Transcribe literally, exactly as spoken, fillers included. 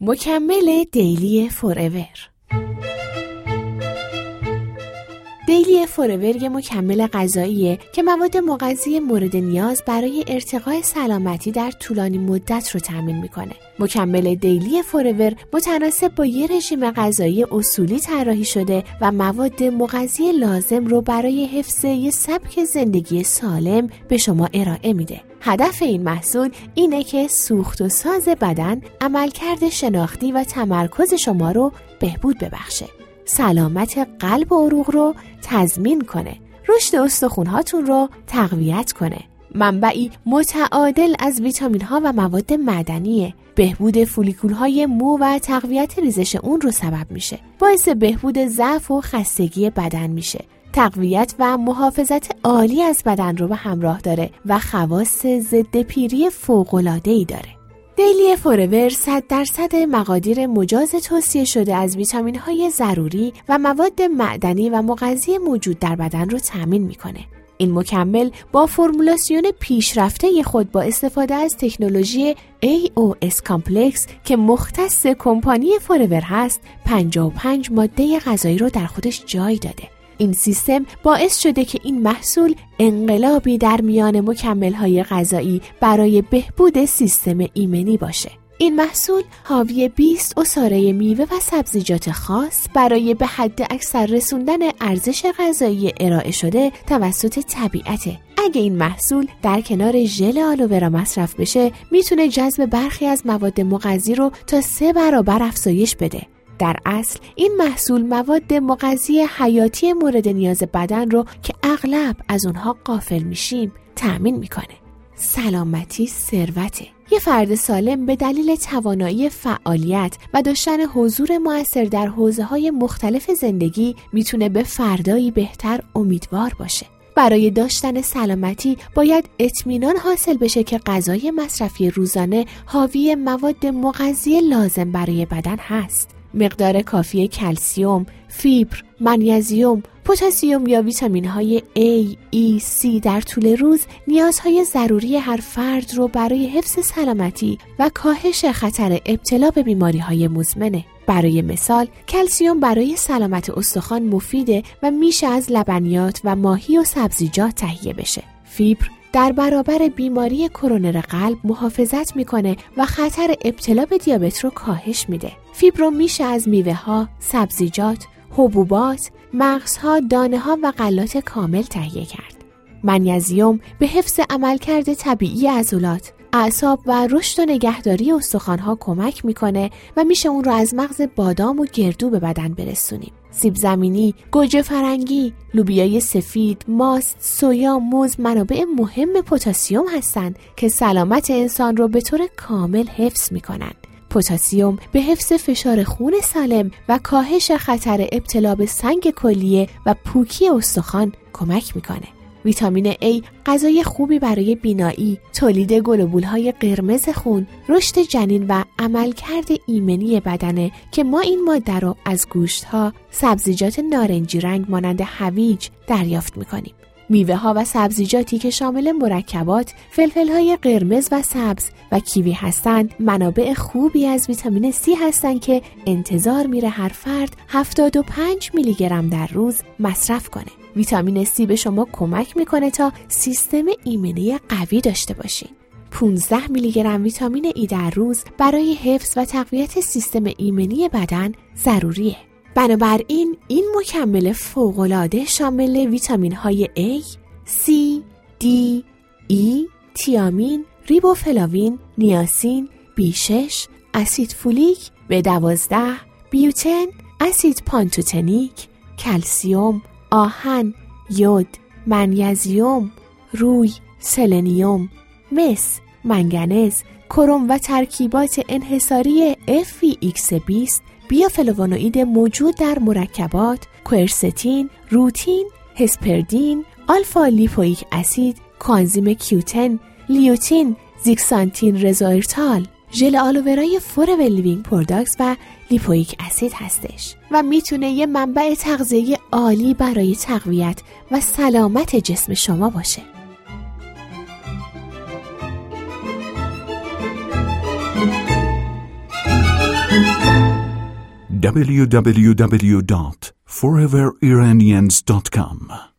مکمل دیلی فوراور. دیلی فوراور یه مکمل غذاییه که مواد مغذی مورد نیاز برای ارتقای سلامتی در طولانی مدت رو تامین میکنه. مکمل دیلی فوراور متناسب با یه رژیم غذایی اصولی طراحی شده و مواد مغذی لازم رو برای حفظ یه سبک زندگی سالم به شما ارائه میده. هدف این محصول اینه که سوخت و ساز بدن، عملکرد شناختی و تمرکز شما رو بهبود ببخشه. سلامت قلب و عروق رو تضمین کنه، رشد استخوان‌هاتون رو تقویت کنه. منبعی متعادل از ویتامین‌ها و مواد معدنیه. بهبود فولیکول‌های مو و تقویت ریزش اون رو سبب میشه. باعث بهبود ضعف و خستگی بدن میشه. تقویت و محافظت عالی از بدن رو به همراه داره و خواص ضد پیری فوق‌العاده‌ای داره. دیلی فوراور صد درصد مقادیر مجاز توصیه شده از ویتامین‌های ضروری و مواد معدنی و مغذی موجود در بدن رو تامین میکنه. این مکمل با فرمولاسیون پیشرفته خود با استفاده از تکنولوژی ای او اس کامپلکس که مختص کمپانی فوراور هست، پنجاه و پنج ماده غذایی رو در خودش جای داده. این سیستم باعث شده که این محصول انقلابی در میان مکمل‌های غذایی برای بهبود سیستم ایمنی باشه. این محصول حاوی بیست عصاره میوه و سبزیجات خاص برای به حد اکثر رسوندن ارزش غذایی ارائه شده توسط طبیعته. اگه این محصول در کنار ژل آلوورا مصرف بشه، میتونه جذب برخی از مواد مغذی رو تا سه برابر افزایش بده. در اصل این محصول مواد مغذی حیاتی مورد نیاز بدن رو که اغلب از اونها غافل میشیم تأمین میکنه. سلامتی ثروته. یه فرد سالم به دلیل توانایی فعالیت و داشتن حضور مؤثر در حوزه‌های مختلف زندگی میتونه به فردایی بهتر امیدوار باشه. برای داشتن سلامتی باید اطمینان حاصل بشه که غذای مصرفی روزانه حاوی مواد مغذی لازم برای بدن هست. مقدار کافی کلسیم، فیبر، منیزیم، پتاسیم یا ویتامین‌های A, E, C در طول روز نیازهای ضروری هر فرد رو برای حفظ سلامتی و کاهش خطر ابتلا به بیماری‌های مزمنه. برای مثال، کلسیم برای سلامت استخوان مفیده و میشه از لبنیات و ماهی و سبزیجات تهیه بشه. فیبر در برابر بیماری کرونر قلب محافظت میکنه و خطر ابتلا به دیابت رو کاهش میده. فیبر رو میشه از میوه ها، سبزیجات، حبوبات، مغزها، دانه ها و غلات کامل تهیه کرد. منیزیم به حفظ عملکرد طبیعی عضلات، اعصاب و رشد و نگهداری استخوان‌ها کمک میکنه و میشه اون رو از مغز بادام و گردو به بدن برسونیم. سیب زمینی، گوجه فرنگی، لوبیای سفید، ماست، سویا، موز منابع مهم پتاسیم هستند که سلامت انسان رو به طور کامل حفظ میکنن. پتاسیم به حفظ فشار خون سالم و کاهش خطر ابتلا به سنگ کلیه و پوکی استخوان کمک میکنه. ویتامین A غذای خوبی برای بینایی، تولید گلوبول‌های قرمز خون، رشد جنین و عملکرد ایمنی بدنه که ما این ماده رو از گوشت‌ها، سبزیجات نارنجی رنگ مانند هویج دریافت می‌کنیم. میوه‌ها و سبزیجاتی که شامل مرکبات، فلفل‌های قرمز و سبز و کیوی هستند، منابع خوبی از ویتامین C هستند که انتظار میره هر فرد هفتاد و پنج میلی گرم در روز مصرف کنه. ویتامین C به شما کمک میکنه تا سیستم ایمنی قوی داشته باشین. پانزده میلی گرم ویتامین E در روز برای حفظ و تقویت سیستم ایمنی بدن ضروریه. بنابراین این مکمل فوق‌العاده شامل ویتامین های A، C، D، E، تیامین، ریبوفلاوین، نیاسین، بی شش، اسید فولیک، بی دوازده، بیوتن، اسید پانتوتنیک، کلسیم، آهن، یود، منیزیم، روی، سلنیوم، مس، منگنز، کرم و ترکیبات انحصاری اف وی ایکس بیست، بیوفلوونوئید موجود در مرکبات، کوئرستین، روتین، هسپردین، آلفا لیپویک اسید، کوانزیم کیوتن، لیوتین، زیکسانتین رزوئرتال، ژل آلوورای فوراور لیوینگ پروداکتس و لیپویک اسید هستش و میتونه یه منبع تغذیه عالی برای تقویت و سلامت جسم شما باشه. دبلیو دبلیو دبلیو دات فوراور ایرانیانز دات کام